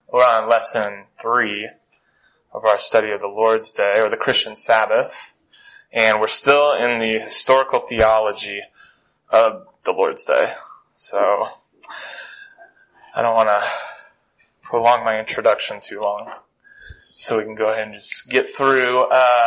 We're on lesson 3 of our study of the Lord's Day, or the Christian Sabbath, and we're still in the historical theology of the Lord's Day. So, I don't want to prolong my introduction too long, so we can go ahead and just get through.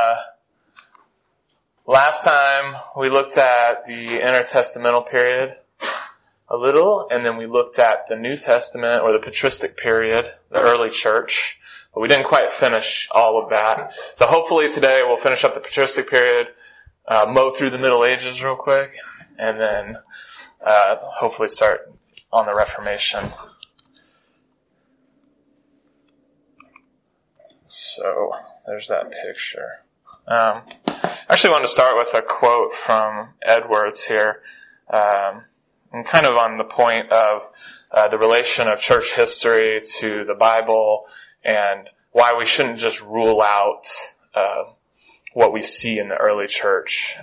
Last time we looked at the intertestamental period a little, and then we looked at the New Testament, or the patristic period, the early church. But we didn't quite finish all of that. So hopefully today we'll finish up the patristic period, mow through the Middle Ages real quick, and then hopefully start on the Reformation. So there's that picture. I actually wanted to start with a quote from Edwards here. And kind of on the point of the relation of church history to the Bible and why we shouldn't just rule out what we see in the early church.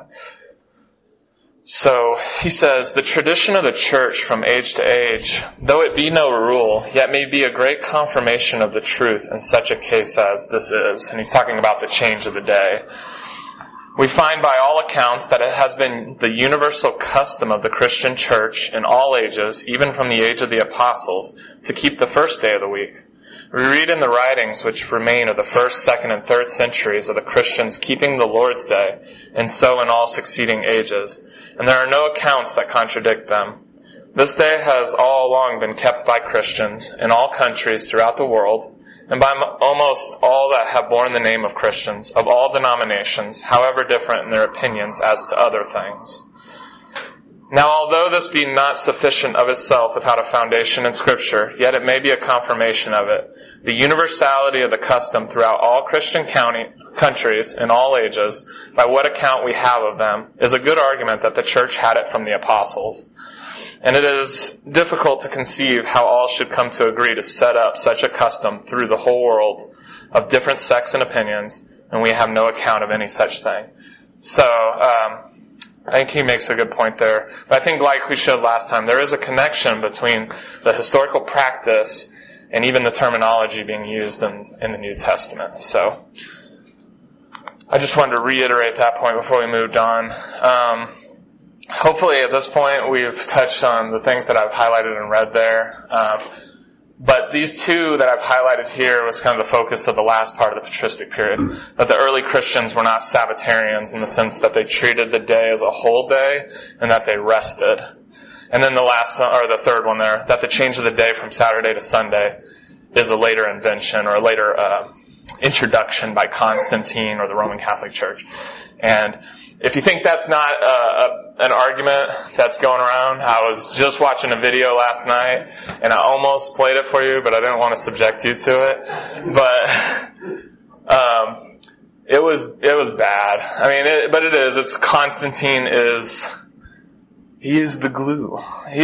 So he says, "The tradition of the church from age to age, though it be no rule, yet may be a great confirmation of the truth in such a case as this is." And he's talking about the change of the day. "We find by all accounts that it has been the universal custom of the Christian church in all ages, even from the age of the apostles, to keep the first day of the week. We read in the writings which remain of the first, second, and third centuries of the Christians keeping the Lord's Day, and so in all succeeding ages, and there are no accounts that contradict them. This day has all along been kept by Christians in all countries throughout the world, and by almost all that have borne the name of Christians, of all denominations, however different in their opinions as to other things. Now, although this be not sufficient of itself without a foundation in Scripture, yet it may be a confirmation of it. The universality of the custom throughout all Christian countries in all ages, by what account we have of them, is a good argument that the church had it from the apostles. And it is difficult to conceive how all should come to agree to set up such a custom through the whole world of different sects and opinions, and we have no account of any such thing." So, I think he makes a good point there. But I think, like we showed last time, there is a connection between the historical practice and even the terminology being used in the New Testament. So, I just wanted to reiterate that point before we moved on. Hopefully at this point we've touched on the things that I've highlighted and read there. But these two that I've highlighted here was kind of the focus of the last part of the patristic period. That the early Christians were not Sabbatarians in the sense that they treated the day as a whole day and that they rested. And then the last, or the third one there, that the change of the day from Saturday to Sunday is a later invention or a later introduction by Constantine or the Roman Catholic Church. And if you think that's not an argument that's going around, I was just watching a video last night, and I almost played it for you, but I didn't want to subject you to it. But it was bad. I mean, but it is. It's Constantine he is the glue.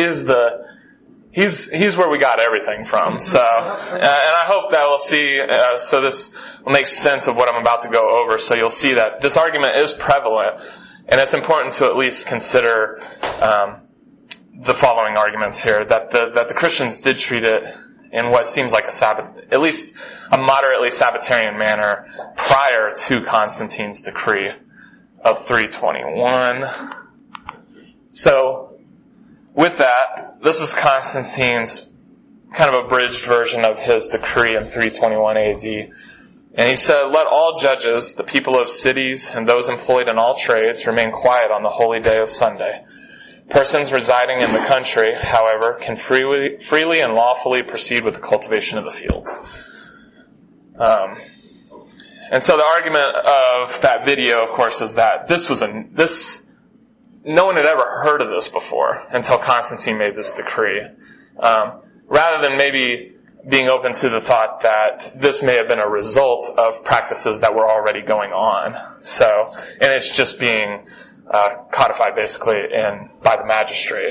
He's where we got everything from. So, and I hope that we'll see, so this will make sense of what I'm about to go over. So you'll see that this argument is prevalent, and it's important to at least consider, the following arguments here, that the Christians did treat it in what seems like at least a moderately Sabbatarian manner prior to Constantine's decree of 321. So, with that, this is Constantine's kind of abridged version of his decree in 321 AD. And he said, "Let all judges, the people of cities, and those employed in all trades remain quiet on the holy day of Sunday. Persons residing in the country, however, can freely and lawfully proceed with the cultivation of the fields." And so the argument of that video, of course, is that no one had ever heard of this before until Constantine made this decree. Rather than maybe being open to the thought that this may have been a result of practices that were already going on. So, and it's just being codified basically by the magistrate.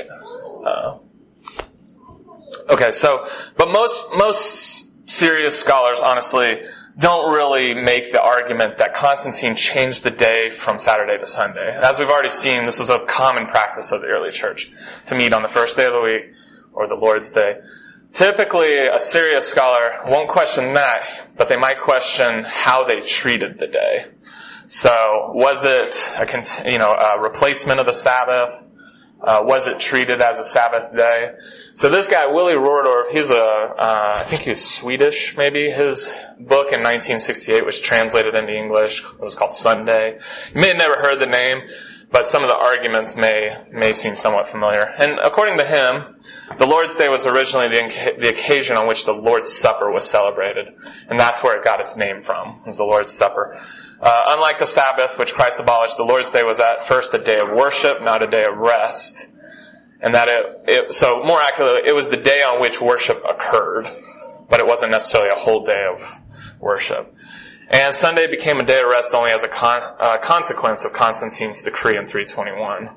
Okay, so, but most serious scholars, honestly, don't really make the argument that Constantine changed the day from Saturday to Sunday. As we've already seen, this was a common practice of the early church, to meet on the first day of the week, or the Lord's Day. Typically, a serious scholar won't question that, but they might question how they treated the day. So, was it a replacement of the Sabbath? Was it treated as a Sabbath day? So this guy, Willie Rordorf, he's I think he's Swedish, maybe. His book in 1968 was translated into English. It was called Sunday. You may have never heard the name, but some of the arguments may seem somewhat familiar. And according to him, the Lord's Day was originally the occasion on which the Lord's Supper was celebrated. And that's where it got its name from, was the Lord's Supper. Unlike the Sabbath, which Christ abolished, the Lord's Day was at first a day of worship, not a day of rest. And that so more accurately, it was the day on which worship occurred, but it wasn't necessarily a whole day of worship. And Sunday became a day of rest only as a consequence of Constantine's decree in 321,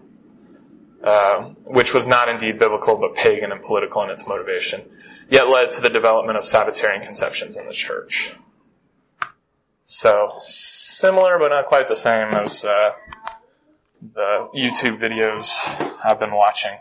which was not indeed biblical, but pagan and political in its motivation, yet led to the development of Sabbatarian conceptions in the church. So, similar but not quite the same as the YouTube videos I've been watching.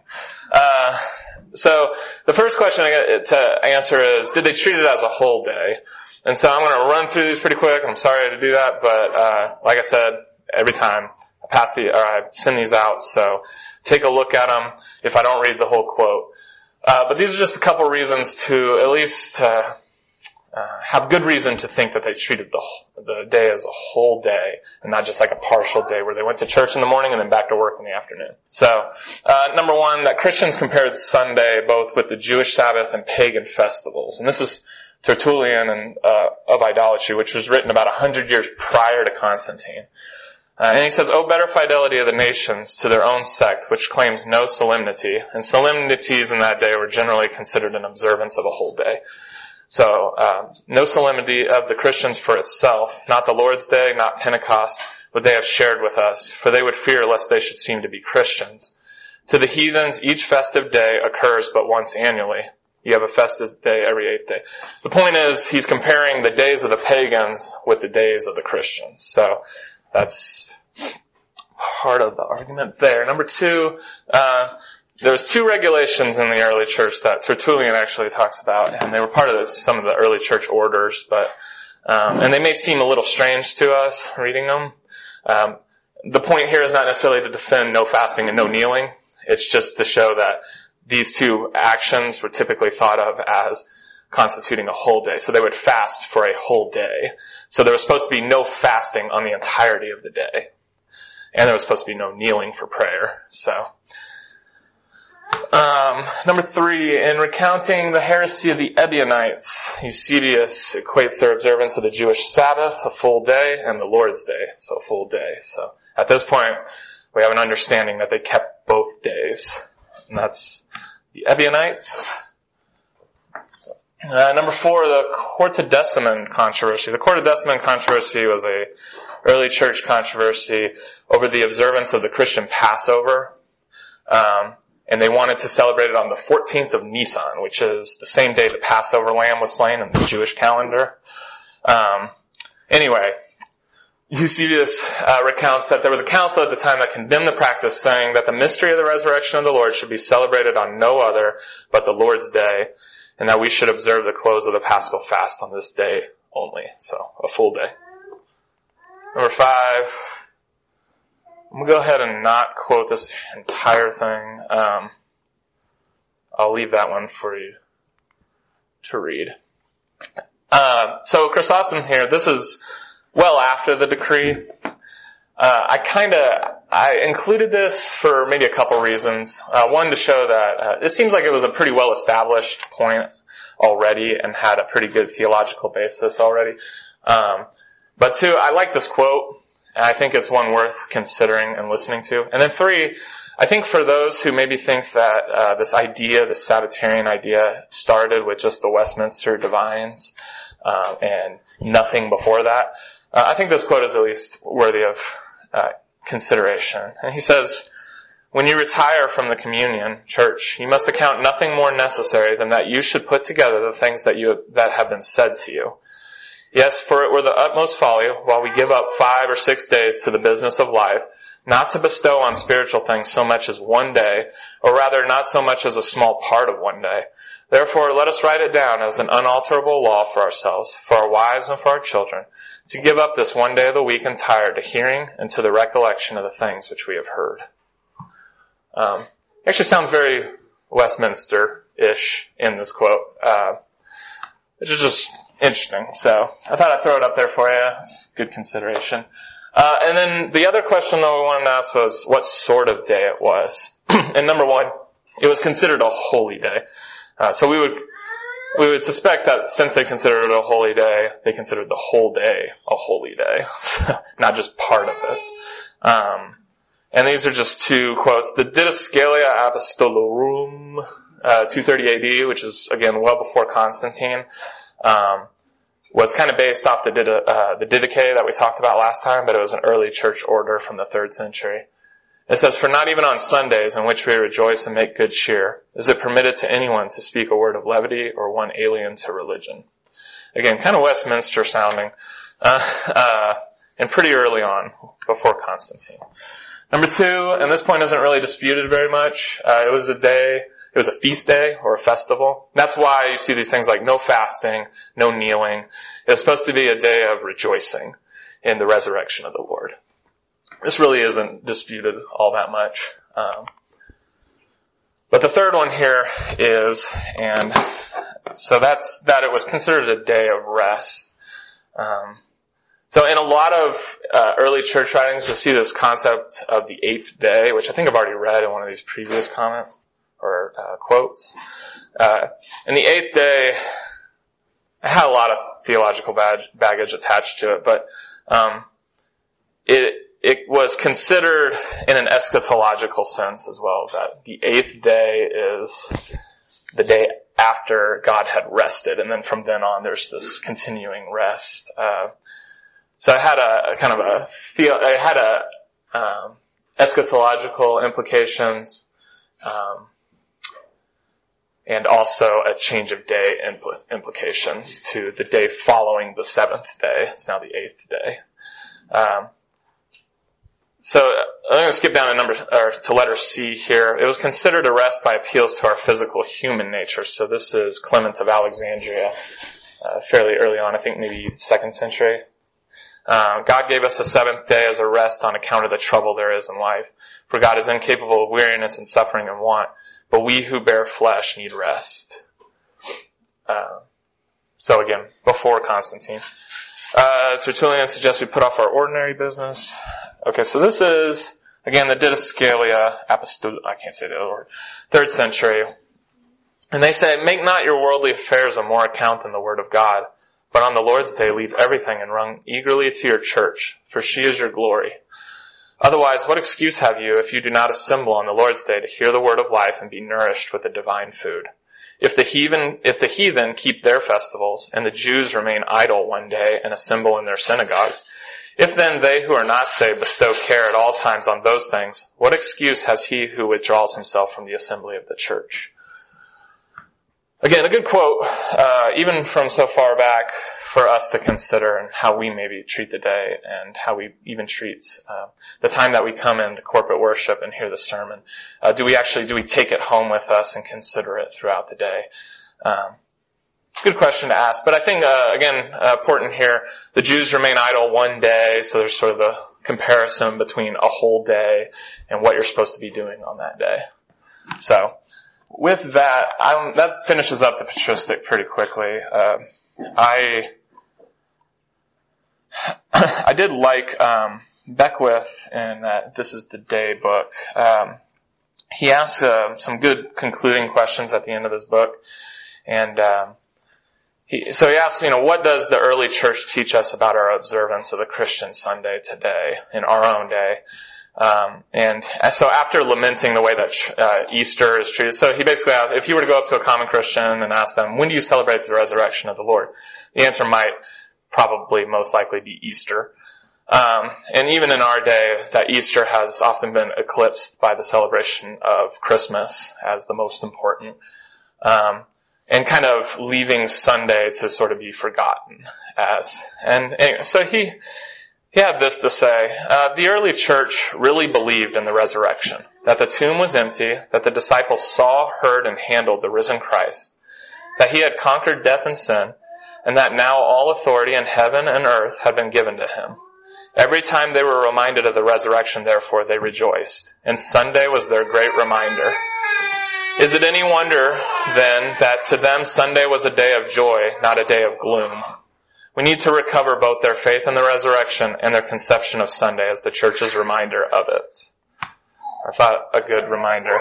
So, the first question I get to answer is, did they treat it as a whole day? And so I'm going to run through these pretty quick. I'm sorry to do that, but like I said, every time I send these out, so take a look at them if I don't read the whole quote. But these are just a couple reasons to at least have good reason to think that they treated the day as a whole day and not just like a partial day where they went to church in the morning and then back to work in the afternoon. So, number one, that Christians compared Sunday both with the Jewish Sabbath and pagan festivals. And this is Tertullian and of Idolatry, which was written about 100 years prior to Constantine. And he says, "O better fidelity of the nations to their own sect, which claims no solemnity." And solemnities in that day were generally considered an observance of a whole day. So, no solemnity of the Christians for itself, not the Lord's Day, not Pentecost, would they have shared with us, for they would fear lest they should seem to be Christians. To the heathens, each festive day occurs but once annually. You have a festive day every 8th day. The point is, he's comparing the days of the pagans with the days of the Christians. So, that's part of the argument there. Number two, there's two regulations in the early church that Tertullian actually talks about, and they were part of some of the early church orders, but and they may seem a little strange to us reading them. The point here is not necessarily to defend no fasting and no kneeling. It's just to show that these two actions were typically thought of as constituting a whole day. So they would fast for a whole day. So there was supposed to be no fasting on the entirety of the day. And there was supposed to be no kneeling for prayer. So, number three, in recounting the heresy of the Ebionites, Eusebius equates their observance of the Jewish Sabbath, a full day, and the Lord's Day, so a full day. So at this point, we have an understanding that they kept both days. And that's the Ebionites. Number four, the Quartodeciman controversy. The Quartodeciman controversy was a early church controversy over the observance of the Christian Passover. And they wanted to celebrate it on the 14th of Nisan, which is the same day the Passover lamb was slain in the Jewish calendar. Anyway, Eusebius recounts that there was a council at the time that condemned the practice, saying that the mystery of the resurrection of the Lord should be celebrated on no other but the Lord's Day, and that we should observe the close of the Paschal fast on this day only. So, a full day. Number five, I'm going to go ahead and not quote this entire thing. I'll leave that one for you to read. So Chrysostom here, this is well after the decree. I included this for maybe a couple reasons. One, to show that it seems like it was a pretty well established point already and had a pretty good theological basis already. But two, I like this quote, and I think it's one worth considering and listening to. And then three, I think for those who maybe think that this Sabbatarian idea started with just the Westminster Divines, and nothing before that, I think this quote is at least worthy of consideration. And he says, "When you retire from the communion, church, you must account nothing more necessary than that you should put together the things that have been said to you. Yes, for it were the utmost folly, while we give up 5 or 6 days to the business of life, not to bestow on spiritual things so much as one day, or rather not so much as a small part of one day, Therefore, let us write it down as an unalterable law for ourselves, for our wives and for our children, to give up this one day of the week entire to hearing and to the recollection of the things which we have heard. Actually sounds very Westminster-ish in this quote, which is just interesting. So I thought I'd throw it up there for you. It's good consideration. And then the other question that we wanted to ask was what sort of day it was. And number one, it was considered a holy day. So we would suspect that since they considered it a holy day, they considered the whole day a holy day, not just part of it. And these are just two quotes. The Didascalia Apostolorum, 230 AD, which is again well before Constantine, was kind of based off the Didache that we talked about last time, but it was an early church order from the 3rd century. It says, "For not even on Sundays, in which we rejoice and make good cheer, is it permitted to anyone to speak a word of levity or one alien to religion." Again, kind of Westminster sounding, and pretty early on, before Constantine. Number two, and this point isn't really disputed very much, it was a feast day or a festival. That's why you see these things like no fasting, no kneeling. It's supposed to be a day of rejoicing in the resurrection of the Lord. This really isn't disputed all that much. But the third one here is, and so that's that it was considered a day of rest. So in a lot of early church writings, you'll see this concept of the 8th day, which I think I've already read in one of these previous comments or quotes. And the 8th day, I had a lot of theological baggage attached to it, but it was considered in an eschatological sense as well, that the 8th day is the day after God had rested, and then from then on there's this continuing rest. So it had eschatological implications, and also a change of day implications to the day following the 7th day. It's now the 8th day. So I'm going to skip down to letter C here. It was considered a rest by appeals to our physical human nature. So this is Clement of Alexandria, fairly early on, I think maybe 2nd century. God gave us the 7th day as a rest on account of the trouble there is in life. For God is incapable of weariness and suffering and want, but we who bear flesh need rest. So again, before Constantine. Tertullian suggests we put off our ordinary business. Okay, so this is, again, the Didascalia I can't say the other word, 3rd century. And they say, "Make not your worldly affairs of more account than the word of God, but on the Lord's day leave everything and run eagerly to your church, for she is your glory. Otherwise, what excuse have you if you do not assemble on the Lord's day to hear the word of life and be nourished with the divine food? If the heathen keep their festivals, and the Jews remain idle one day and assemble in their synagogues, if then they who are not saved bestow care at all times on those things, what excuse has he who withdraws himself from the assembly of the church?" Again, a good quote, even from so far back, for us to consider and how we maybe treat the day and how we even treat the time that we come into corporate worship and hear the sermon. Do we take it home with us and consider it throughout the day? It's a good question to ask, but I think, again, important here, the Jews remain idle one day, so there's sort of a comparison between a whole day and what you're supposed to be doing on that day. So, with that, that finishes up the patristic pretty quickly. I did like Beckwith in that This Is the Day book. He asks some good concluding questions at the end of this book, and he asks, what does the early church teach us about our observance of the Christian Sunday today, in our own day? And so after lamenting the way that Easter is treated, so he basically asked, if you were to go up to a common Christian and ask them, when do you celebrate the resurrection of the Lord? The answer might probably most likely be Easter. And even in our day, that Easter has often been eclipsed by the celebration of Christmas as the most important. And kind of leaving Sunday to sort of be forgotten as. And anyway, so he had this to say, the early church really believed in the resurrection, that the tomb was empty, that the disciples saw, heard, and handled the risen Christ, that he had conquered death and sin, and that now all authority in heaven and earth had been given to him. Every time they were reminded of the resurrection, therefore, they rejoiced. And Sunday was their great reminder. Is it any wonder, then, that to them Sunday was a day of joy, not a day of gloom? We need to recover both their faith in the resurrection and their conception of Sunday as the church's reminder of it. I thought a good reminder.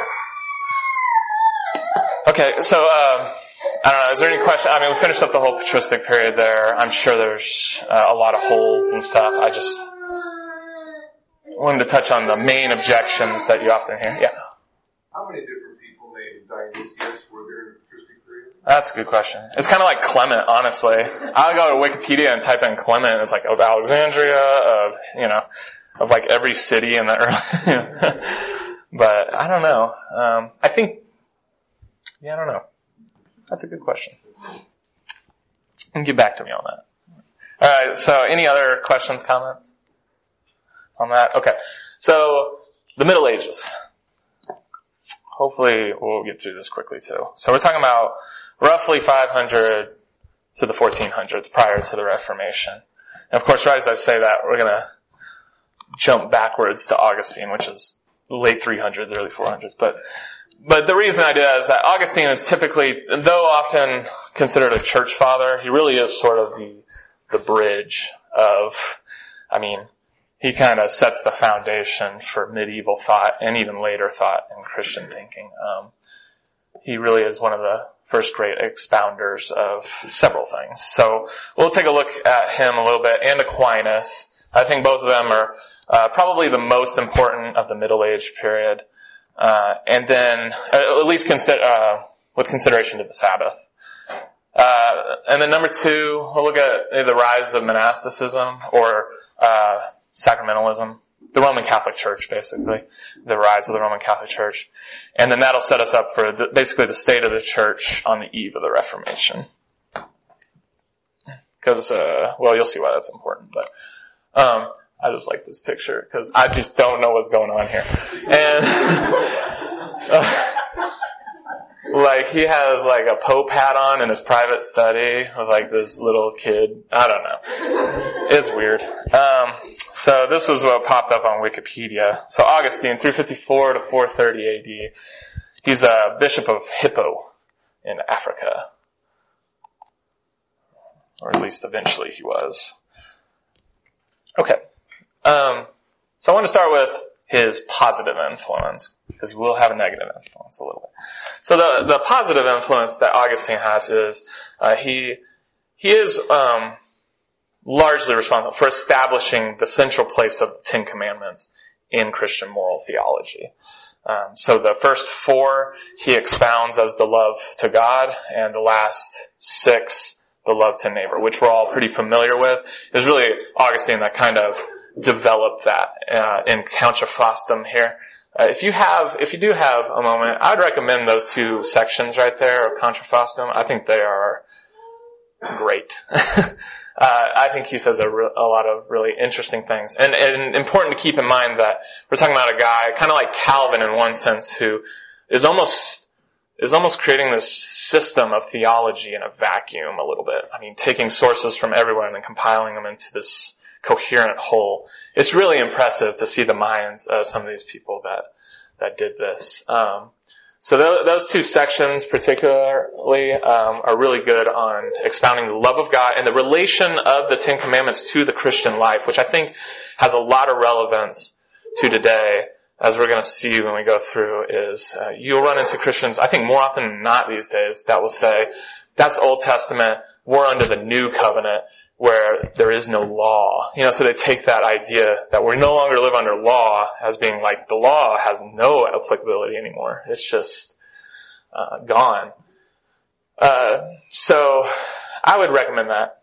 Okay, so, I don't know, is there any question? I mean, we finished up the whole patristic period there. I'm sure there's a lot of holes and stuff. I just wanted to touch on the main objections that you often hear. Yeah? How many different people named Dionysius were there in the patristic period? That's a good question. It's kind of like Clement, honestly. I'll go to Wikipedia and type in Clement, and it's like of Alexandria, of like every city in that early. But I don't know. I don't know. That's a good question. And get back to me on that. Alright, so any other questions, comments on that? Okay. So, the Middle Ages. Hopefully we'll get through this quickly too. So we're talking about roughly 500 to the 1400s prior to the Reformation. And of course, right as I say that, we're gonna jump backwards to Augustine, which is late 300s, early 400s. But the reason I did that is that Augustine is typically, though often considered a church father, he really is sort of the bridge of, he kind of sets the foundation for medieval thought and even later thought in Christian thinking. He really is one of the first great expounders of several things. So we'll take a look at him a little bit, and Aquinas. I think both of them are probably the most important of the Middle Age period. And then, at least with consideration to the Sabbath. And then number two, we'll look at the rise of monasticism or, sacramentalism. The Roman Catholic Church, basically. The rise of the Roman Catholic Church. And then that'll set us up for basically the state of the church on the eve of the Reformation. Cause, you'll see why that's important, but, I just like this picture because I just don't know what's going on here. And he has like a Pope hat on in his private study with like this little kid. I don't know. It's weird. So this was what popped up on Wikipedia. So Augustine, 354 to 430 AD. He's a bishop of Hippo in Africa. Or at least eventually he was. Okay. So I want to start with his positive influence, because we'll have a negative influence a little bit. So the positive influence that Augustine has is, he is, largely responsible for establishing the central place of the Ten Commandments in Christian moral theology. So the first four he expounds as the love to God, and the last six, the love to neighbor, which we're all pretty familiar with. It was really Augustine that kind of developed that in Contra Faustum here. If you do have a moment, I would recommend those two sections right there of Contra Faustum. I think they are great. I think he says a lot of really interesting things, and important to keep in mind that we're talking about a guy kind of like Calvin in one sense, who is almost creating this system of theology in a vacuum a little bit. Taking sources from everywhere and then compiling them into this coherent whole. It's really impressive to see the minds of some of these people that did this. So those two sections particularly are really good on expounding the love of God and the relation of the Ten Commandments to the Christian life, which I think has a lot of relevance to today, as we're going to see when we go through. Is you'll run into Christians, I think more often than not these days, that will say, that's Old Testament, we're under the New Covenant, where there is no law. So they take that idea that we no longer live under law as being like the law has no applicability anymore. It's just gone. So I would recommend that.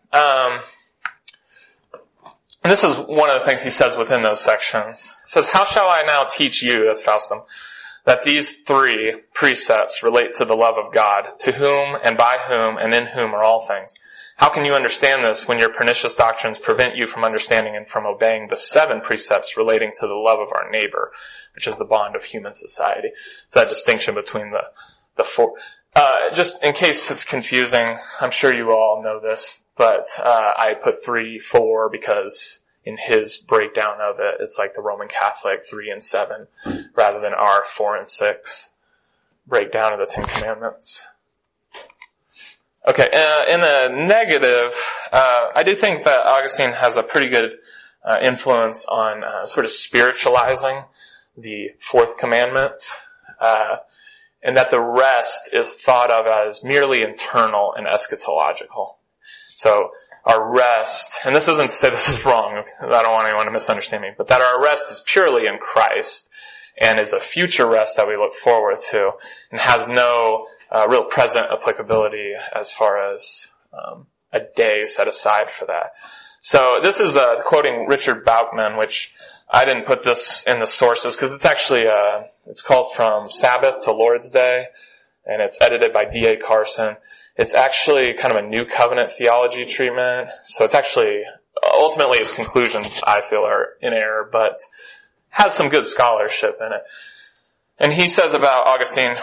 And this is one of the things he says within those sections. He says, how shall I now teach you, that's Faustum, that these three precepts relate to the love of God, to whom and by whom and in whom are all things? How can you understand this when your pernicious doctrines prevent you from understanding and from obeying the 7 precepts relating to the love of our neighbor, which is the bond of human society? So that distinction between the four. Just in case it's confusing, I'm sure you all know this, but I put 3, 4 because in his breakdown of it, it's like the Roman Catholic 3 and 7 rather than our 4 and 6 breakdown of the Ten Commandments. Okay, in the negative, I do think that Augustine has a pretty good influence on sort of spiritualizing the fourth commandment, and that the rest is thought of as merely internal and eschatological. So our rest, and this isn't to say this is wrong, I don't want anyone to misunderstand me, but that our rest is purely in Christ and is a future rest that we look forward to and has no real present applicability as far as a day set aside for that. So this is quoting Richard Bauckham, which I didn't put this in the sources because it's actually it's called From Sabbath to Lord's Day, and it's edited by D.A. Carson. It's actually kind of a New Covenant theology treatment, so it's actually ultimately its conclusions I feel are in error, but has some good scholarship in it. And he says about Augustine,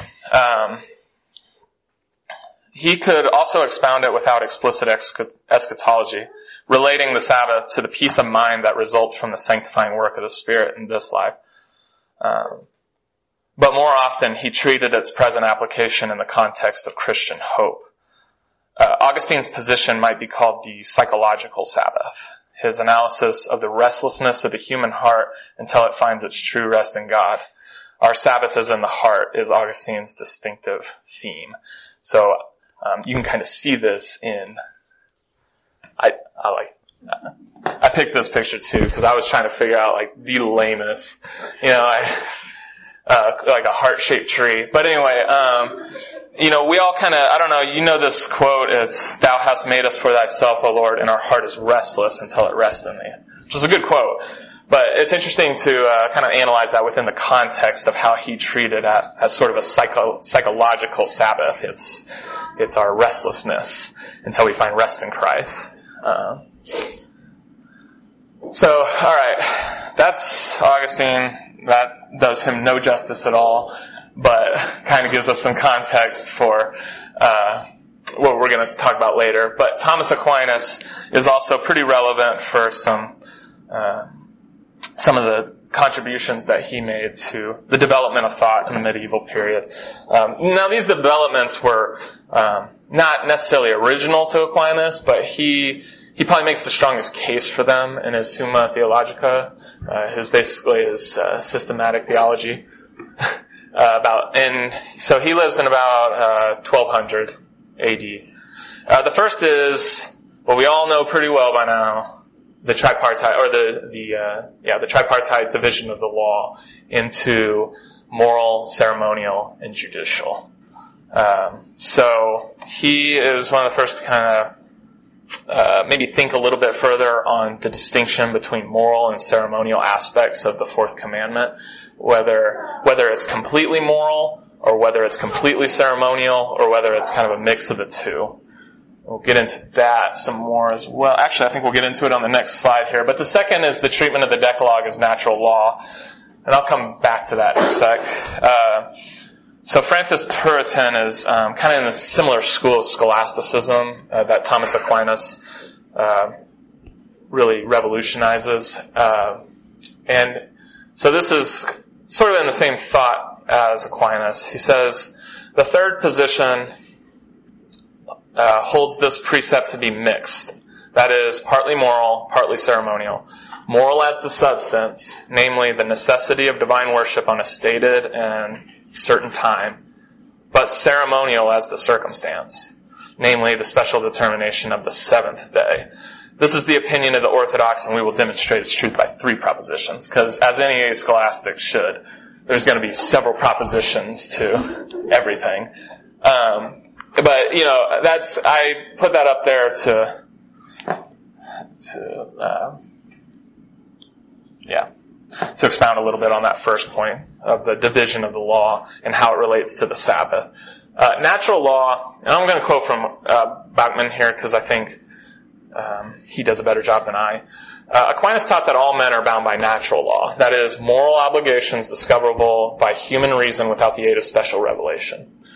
he could also expound it without explicit eschatology, relating the Sabbath to the peace of mind that results from the sanctifying work of the Spirit in this life. But more often, he treated its present application in the context of Christian hope. Augustine's position might be called the psychological Sabbath. His analysis of the restlessness of the human heart until it finds its true rest in God. Our Sabbath is in the heart is Augustine's distinctive theme. So you can kind of see this in. I picked this picture too because I was trying to figure out like the lamest, like a heart-shaped tree. But anyway, we all kind of, I don't know, you know this quote, it's, "Thou hast made us for thyself, O Lord, and our heart is restless until it rests in thee." Which is a good quote. But it's interesting to kind of analyze that within the context of how he treated it as sort of a psychological Sabbath. It's our restlessness until we find rest in Christ. So, alright, that's Augustine. That does him no justice at all, but kind of gives us some context for what we're going to talk about later. But Thomas Aquinas is also pretty relevant for some of the contributions that he made to the development of thought in the medieval period. Now, these developments were not necessarily original to Aquinas, but he probably makes the strongest case for them in his Summa Theologica, his systematic theology. So he lives in about 1200 AD. The first is what we all know pretty well by now, the tripartite, or the tripartite division of the law into moral, ceremonial, and judicial. So he is one of the first to kind of maybe think a little bit further on the distinction between moral and ceremonial aspects of the fourth commandment, whether it's completely moral or whether it's completely ceremonial or whether it's kind of a mix of the two. We'll get into that some more as well. Actually, I think we'll get into it on the next slide here. But the second is the treatment of the Decalogue as natural law. And I'll come back to that in a sec. So Francis Turretin is kind of in a similar school of scholasticism that Thomas Aquinas really revolutionizes. And so this is sort of in the same thought as Aquinas. He says, the third position holds this precept to be mixed. That is, partly moral, partly ceremonial. Moral as the substance, namely the necessity of divine worship on a stated and certain time, but ceremonial as the circumstance, namely the special determination of the seventh day. This is the opinion of the Orthodox, and we will demonstrate its truth by 3 propositions, because as any scholastic should, there's going to be several propositions to everything. But, I put that up there to expound a little bit on that first point of the division of the law and how it relates to the Sabbath. Natural law, and I'm going to quote from Bauckham here because I think he does a better job than I. Aquinas taught that all men are bound by natural law, that is, moral obligations discoverable by human reason without the aid of special revelation.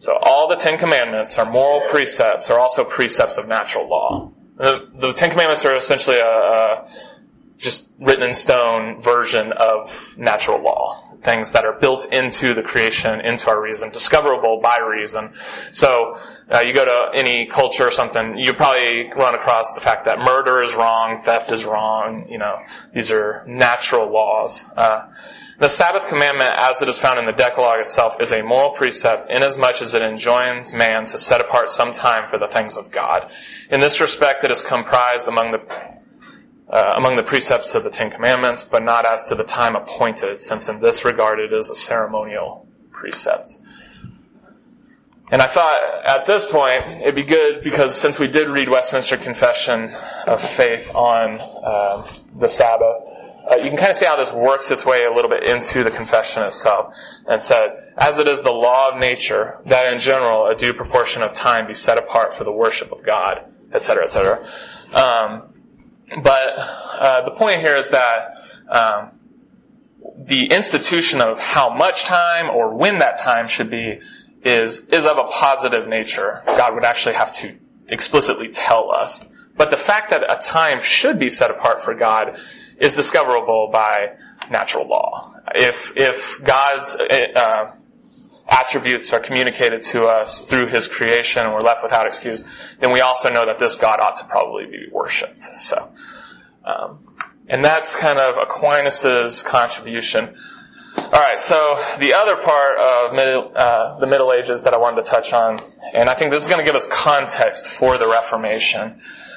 So all the Ten Commandments are moral precepts, are also precepts of natural law. The Ten Commandments are essentially a just written in stone version of natural law. Things that are built into the creation, into our reason, discoverable by reason. So you go to any culture or something, you probably run across the fact that murder is wrong, theft is wrong. These are natural laws. The Sabbath commandment, as it is found in the Decalogue itself, is a moral precept inasmuch as it enjoins man to set apart some time for the things of God. In this respect, it is comprised among the precepts of the Ten Commandments, but not as to the time appointed, since in this regard it is a ceremonial precept. And I thought at this point it'd be good, because since we did read Westminster Confession of Faith on the Sabbath, you can kind of see how this works its way a little bit into the confession itself, and says, as it is the law of nature, that in general a due proportion of time be set apart for the worship of God, etc., etc. But the point here is that the institution of how much time or when that time should be is of a positive nature. God would actually have to explicitly tell us. But the fact that a time should be set apart for God is discoverable by natural law. If God's attributes are communicated to us through His creation and we're left without excuse, then we also know that this God ought to probably be worshipped. So, and that's kind of Aquinas' contribution. Alright, so the other part of the Middle Ages that I wanted to touch on, and I think this is going to give us context for the Reformation,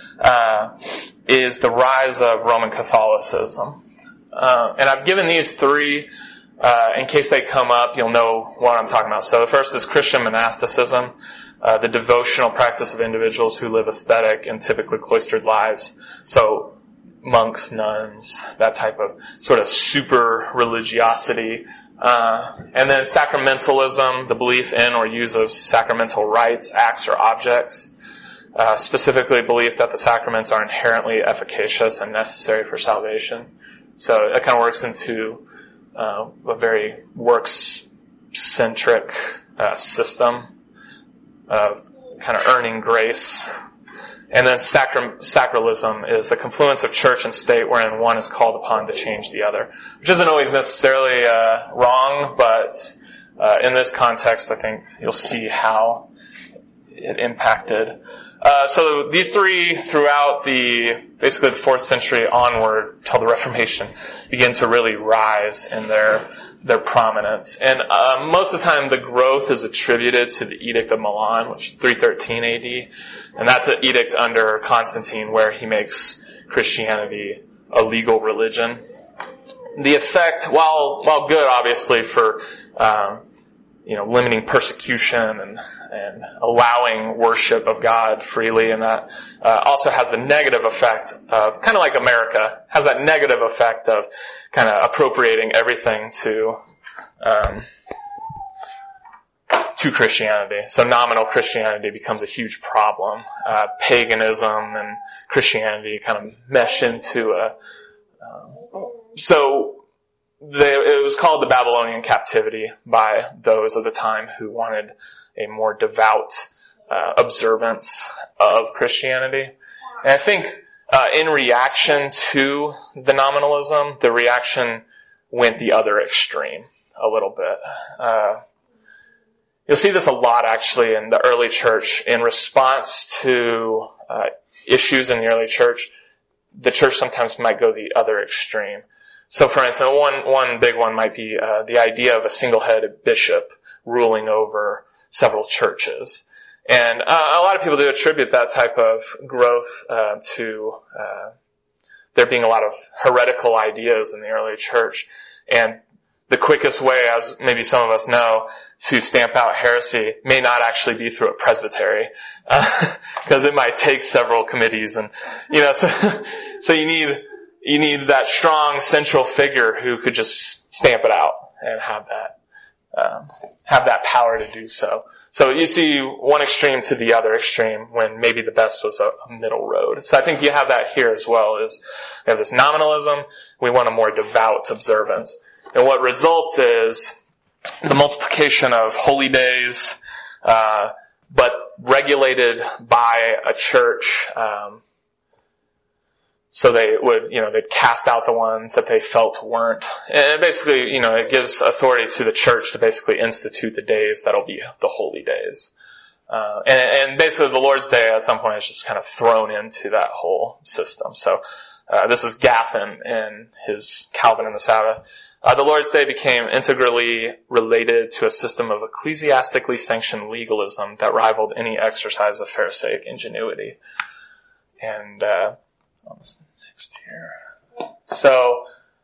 is the rise of Roman Catholicism. And I've given these three, in case they come up, you'll know what I'm talking about. So the first is Christian monasticism, the devotional practice of individuals who live ascetic and typically cloistered lives. So monks, nuns, that type of sort of super religiosity. And then sacramentalism, the belief in or use of sacramental rites, acts, or objects. Specifically belief that the sacraments are inherently efficacious and necessary for salvation. So it kind of works into a very works-centric system of kind of earning grace. And then sacralism is the confluence of church and state wherein one is called upon to change the other, which isn't always necessarily wrong, but in this context I think you'll see how it impacted. So these three throughout basically the 4th century onward till the Reformation begin to really rise in their prominence. And most of the time the growth is attributed to the Edict of Milan, which is 313 AD. And that's an edict under Constantine where he makes Christianity a legal religion. The effect, while good obviously for limiting persecution and allowing worship of God freely, and that also has the negative effect of, kind of like America, has that negative effect of kind of appropriating everything to Christianity. So nominal Christianity becomes a huge problem. Paganism and Christianity kind of mesh into it was called the Babylonian captivity by those of the time who wanted a more devout observance of Christianity. And I think in reaction to the nominalism, the reaction went the other extreme a little bit. You'll see this a lot actually in the early church. In response to issues in the early church, the church sometimes might go the other extreme. So for instance, one big one might be the idea of a single-headed bishop ruling over several churches. And a lot of people do attribute that type of growth to there being a lot of heretical ideas in the early church. And the quickest way, as maybe some of us know, to stamp out heresy may not actually be through a presbytery, because it might take several committees, and so you need that strong central figure who could just stamp it out and have that power to do so. So you see one extreme to the other extreme when maybe the best was a middle road. So I think you have that here as well. Is we have this nominalism, we want a more devout observance. And what results is the multiplication of holy days, but regulated by a church, so they would, they'd cast out the ones that they felt weren't. And basically, it gives authority to the church to basically institute the days that'll be the holy days. And basically the Lord's Day at some point is just kind of thrown into that whole system. So, this is Gaffin in his Calvin and the Sabbath. The Lord's Day became integrally related to a system of ecclesiastically sanctioned legalism that rivaled any exercise of Pharisaic ingenuity. And, next here. So,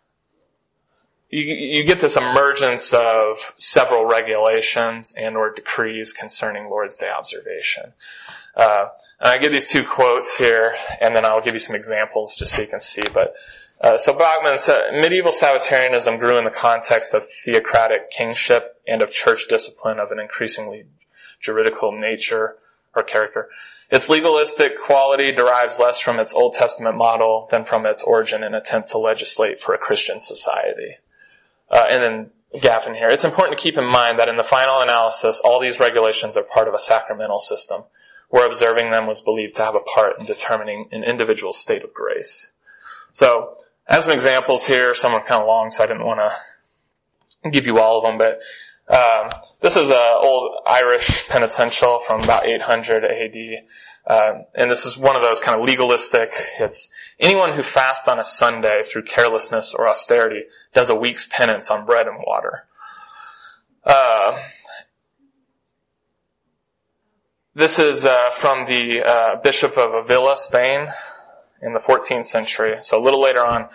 you get this emergence of several regulations and or decrees concerning Lord's Day observation. And I give these two quotes here, and then I'll give you some examples just so you can see. But so Bachman said, medieval Sabbatarianism grew in the context of theocratic kingship and of church discipline of an increasingly juridical nature or character. Its legalistic quality derives less from its Old Testament model than from its origin and attempt to legislate for a Christian society. And then Gaffin here. It's important to keep in mind that in the final analysis, all these regulations are part of a sacramental system, where observing them was believed to have a part in determining an individual's state of grace. So, as some examples here, some are kind of long, so I didn't want to give you all of them, but this is an old Irish penitential from about 800 AD. And this is one of those kind of legalistic, it's anyone who fasts on a Sunday through carelessness or austerity does a week's penance on bread and water. This is from the Bishop of Avila, Spain, in the 14th century, so a little later on.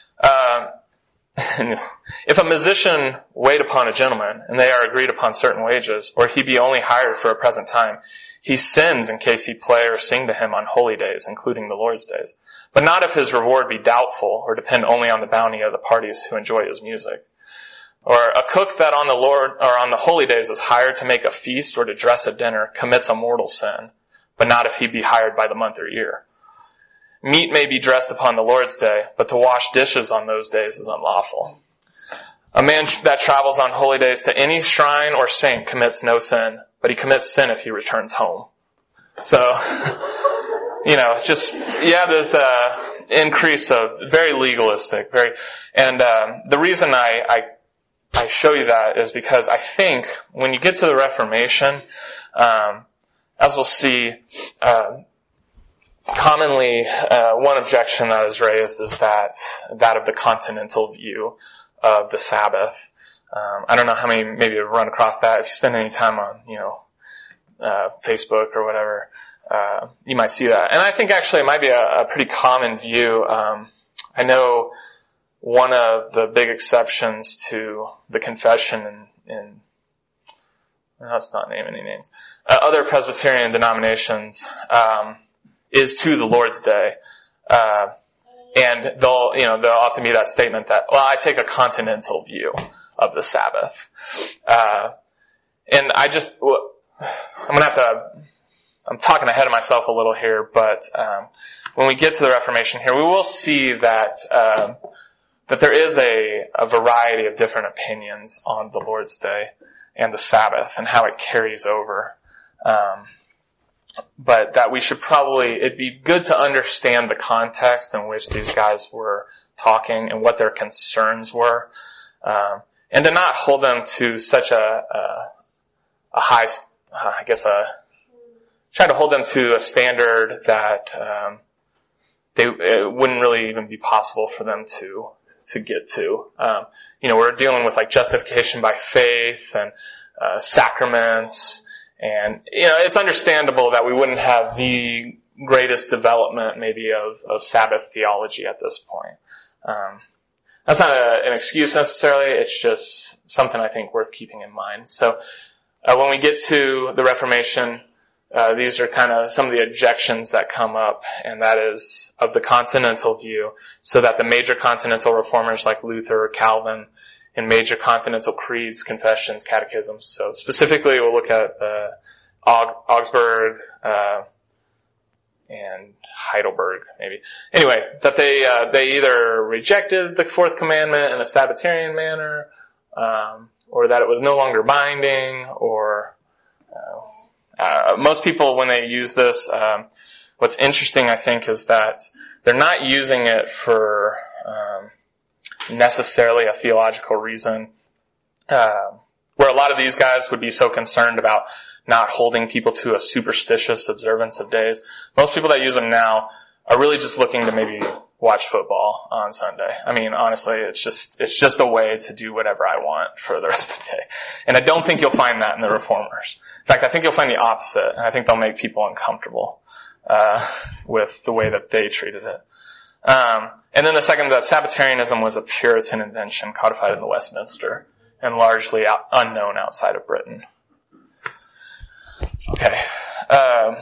If a musician wait upon a gentleman, and they are agreed upon certain wages, or he be only hired for a present time, he sins in case he play or sing to him on holy days, including the Lord's days. But not if his reward be doubtful, or depend only on the bounty of the parties who enjoy his music. Or a cook that on the Lord, or on the holy days is hired to make a feast or to dress a dinner, commits a mortal sin, but not if he be hired by the month or year. Meat may be dressed upon the Lord's day, but to wash dishes on those days is unlawful. A man that travels on holy days to any shrine or saint commits no sin, but he commits sin if he returns home. So, just, you have this, increase of very legalistic, and the reason I show you that is because I think when you get to the Reformation, as we'll see, commonly, one objection that is raised is that of the continental view of the Sabbath. I don't know how many maybe have run across that. If you spend any time on, Facebook or whatever, you might see that. And I think actually it might be a pretty common view. I know one of the big exceptions to the confession in let's not name any names, other Presbyterian denominations, is to the Lord's Day. And they'll often be that statement that, well, I take a continental view of the Sabbath. And I'm talking ahead of myself a little here, but, when we get to the Reformation here, we will see that there is a variety of different opinions on the Lord's Day and the Sabbath and how it carries over. But that we should it'd be good to understand the context in which these guys were talking and what their concerns were, and to not hold them to such a high, try to hold them to a standard that, it wouldn't really even be possible for them to get to. We're dealing with like justification by faith and, sacraments. And, it's understandable that we wouldn't have the greatest development maybe of Sabbath theology at this point. That's not an excuse necessarily. It's just something I think worth keeping in mind. So, when we get to the Reformation, these are kind of some of the objections that come up, and that is of the continental view, so that the major continental reformers like Luther, Calvin, and major continental creeds, confessions, catechisms. So specifically, we'll look at Augsburg and Heidelberg, maybe. Anyway, that they either rejected the fourth commandment in a Sabbatarian manner, or that it was no longer binding, or Most people, when they use this, what's interesting, I think, is that they're not using it for necessarily a theological reason, where a lot of these guys would be so concerned about not holding people to a superstitious observance of days. Most people that use them now are really just looking to maybe watch football on Sunday. I mean, honestly, it's just a way to do whatever I want for the rest of the day. And I don't think you'll find that in the Reformers. In fact, I think you'll find the opposite. And I think they'll make people uncomfortable, with the way that they treated it. And then the second, that Sabbatarianism was a Puritan invention codified in the Westminster and largely unknown outside of Britain. Okay. I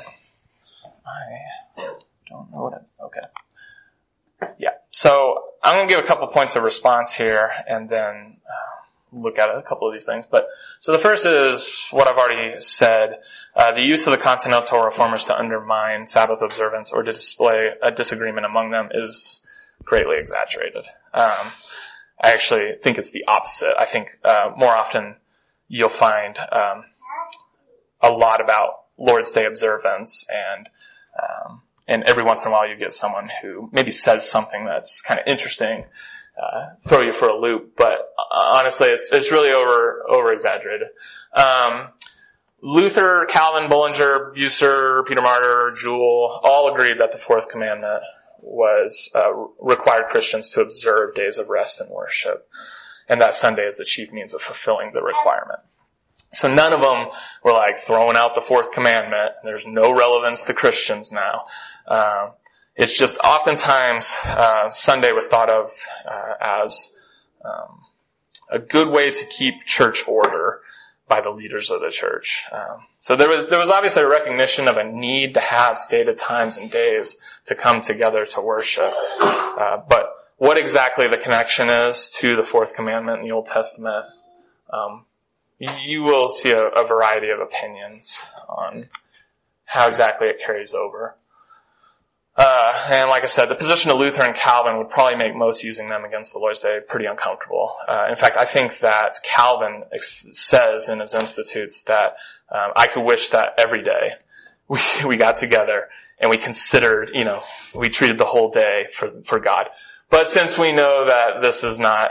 don't know okay. Yeah. So I'm going to give a couple points of response here and then look at a couple of these things. So the first is what I've already said. The use of the Continental Reformers to undermine Sabbath observance or to display a disagreement among them is greatly exaggerated. I actually think it's the opposite. I think more often you'll find a lot about Lord's Day observance, and every once in a while you get someone who maybe says something that's kind of interesting, throw you for a loop, but honestly it's really over exaggerated. Luther, Calvin, Bullinger, Bucer, Peter Martyr, Jewel all agreed that the fourth commandment was required Christians to observe days of rest and worship, and that Sunday is the chief means of fulfilling the requirement. So none of them were like throwing out the fourth commandment. There's no relevance to Christians now. It's just oftentimes Sunday was thought of as a good way to keep church order by the leaders of the church. So there was obviously a recognition of a need to have stated times and days to come together to worship. But what exactly the connection is to the fourth commandment in the Old Testament, you will see a variety of opinions on how exactly it carries over. And like I said, the position of Luther and Calvin would probably make most using them against the Lord's Day pretty uncomfortable. In fact, I think that Calvin says in his Institutes that I could wish that every day we got together and we considered, we treated the whole day for God. But since we know that this is not,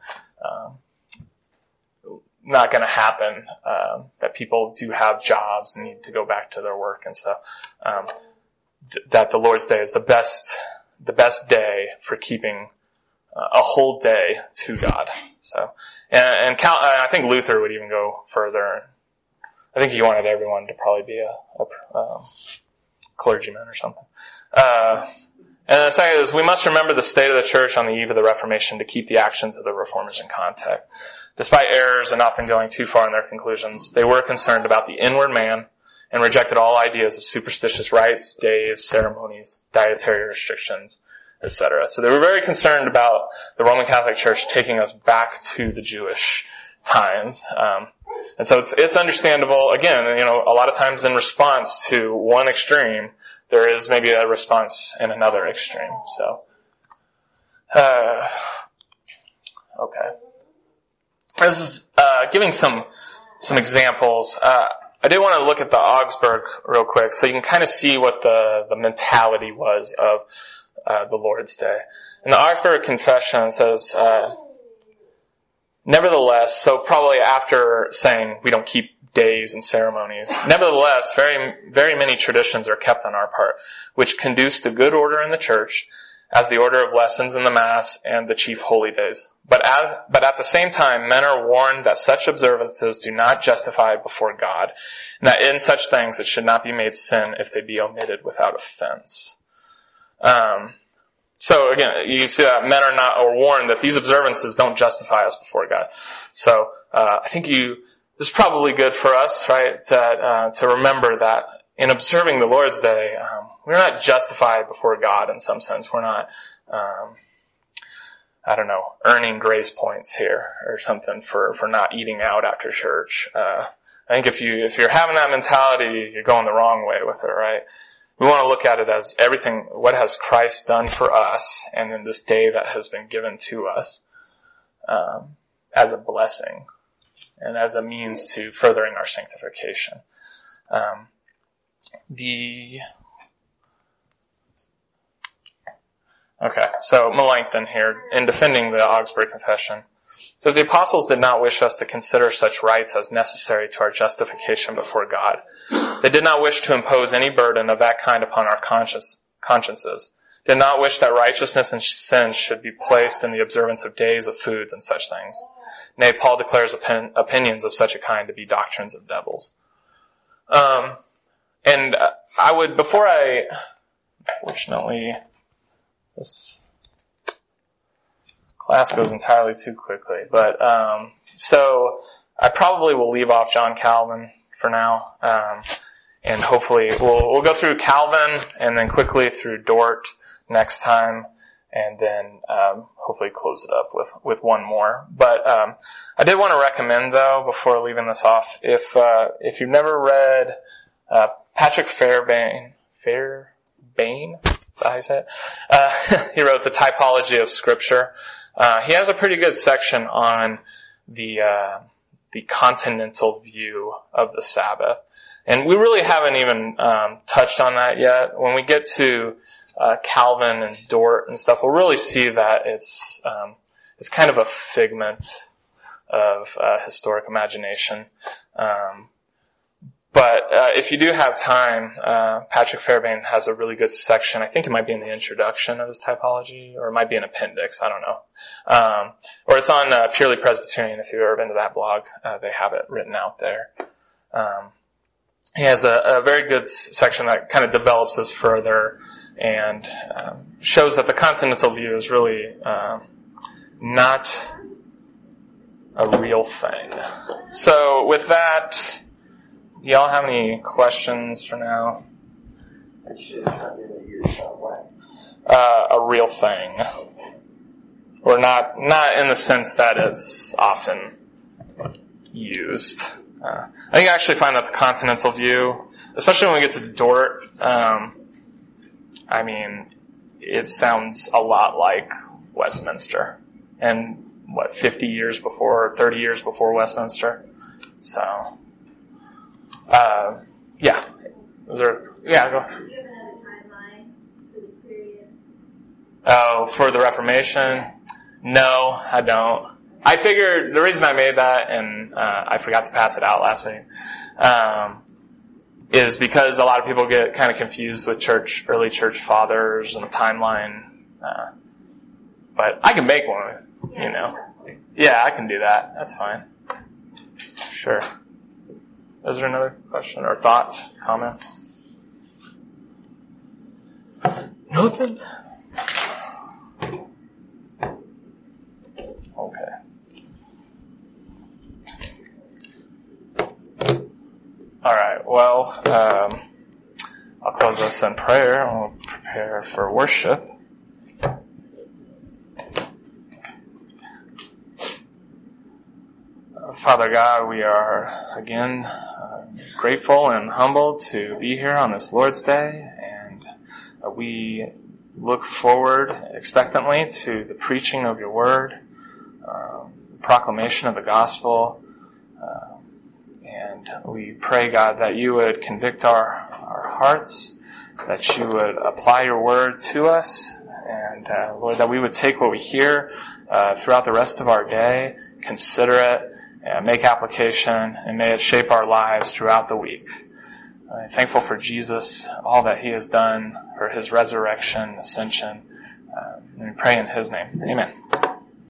not going to happen, that people do have jobs and need to go back to their work and stuff, that the Lord's Day is the best day for keeping a whole day to God. So, and I think Luther would even go further. I think he wanted everyone to probably be a clergyman or something. And the second is, we must remember the state of the church on the eve of the Reformation to keep the actions of the Reformers in context. Despite errors and often going too far in their conclusions, they were concerned about the inward man and rejected all ideas of superstitious rites, days, ceremonies, dietary restrictions, etc. So they were very concerned about the Roman Catholic Church taking us back to the Jewish times. And so it's understandable. Again, a lot of times in response to one extreme, there is maybe a response in another extreme. So, okay. This is giving some examples. I did want to look at the Augsburg real quick, so you can kind of see what the mentality was of the Lord's Day. And the Augsburg Confession says, nevertheless, so probably after saying we don't keep days and ceremonies, nevertheless, very, very many traditions are kept on our part, which conduce to good order in the church, as the order of lessons in the Mass and the chief holy days. But at the same time, men are warned that such observances do not justify before God, and that in such things it should not be made sin if they be omitted without offense. So again, you see that men are warned that these observances don't justify us before God. So I think this is probably good for us, right? To remember that in observing the Lord's Day, we're not justified before God in some sense. We're not, earning grace points here or something for not eating out after church. I think if you're having that mentality, you're going the wrong way with it, right? We want to look at it as everything, what has Christ done for us, and then this day that has been given to us, as a blessing. and as a means to furthering our sanctification. So Melanchthon here, in defending the Augsburg Confession, says the apostles did not wish us to consider such rites as necessary to our justification before God. They did not wish to impose any burden of that kind upon our consciences. Did not wish that righteousness and sin should be placed in the observance of days, of foods, and such things. Nay, Paul declares opinions of such a kind to be doctrines of devils. Unfortunately, this class goes entirely too quickly, but, so I probably will leave off John Calvin for now, and hopefully we'll go through Calvin and then quickly through Dort next time, and then, hopefully close it up with one more. But, I did want to recommend though, before leaving this off, if you've never read, Patrick Fairbairn, is that how you say it? He wrote The Typology of Scripture. He has a pretty good section on the continental view of the Sabbath. And we really haven't even, touched on that yet. When we get to, Calvin and Dort and stuff, we'll really see that it's kind of a figment of, historic imagination. But if you do have time, Patrick Fairbairn has a really good section. I think it might be in the introduction of his typology, or it might be an appendix. I don't know. Or it's on Purely Presbyterian. If you've ever been to that blog, they have it written out there. He has a very good section that kind of develops this further and shows that the continental view is really not a real thing. So with that, y'all have any questions for now? A real thing. Or not in the sense that it's often used. I think I actually find that the continental view, especially when we get to Dort, it sounds a lot like Westminster. And 30 years before Westminster. So, yeah. Go. Do you have another timeline for this period? Oh, for the Reformation? No, I don't. I figured the reason I made that, and I forgot to pass it out last week, is because a lot of people get kind of confused with early church fathers and the timeline. But I can make one, you know. Yeah, I can do that. That's fine. Sure. Is there another question or thought, comment? Nothing? Okay. All right. Well, I'll close this in prayer and we'll prepare for worship. Father God, we are again grateful and humbled to be here on this Lord's Day, and we look forward expectantly to the preaching of your word, proclamation of the gospel, and we pray, God, that you would convict our hearts, that you would apply your word to us, and Lord, that we would take what we hear throughout the rest of our day, consider it, and make application, and may it shape our lives throughout the week. I'm thankful for Jesus, all that he has done, for his resurrection, ascension, and we pray in his name. Amen.